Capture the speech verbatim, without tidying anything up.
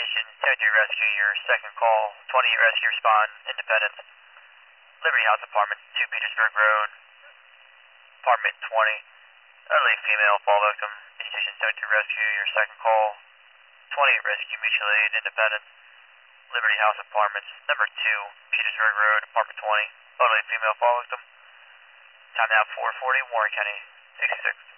Station, seven two Rescue, your second call, twenty-eight Rescue respond, Independence. Liberty House Apartment, two Petersburg Road, Apartment twenty, elderly female fall victim, Station seven two Rescue, your second call, twenty-eight Rescue, mutual aid, Independence. Liberty House Apartments, number two, Petersburg Road, Apartment twenty, elderly female fall victim. Time now four forty, Warren County, sixty-six.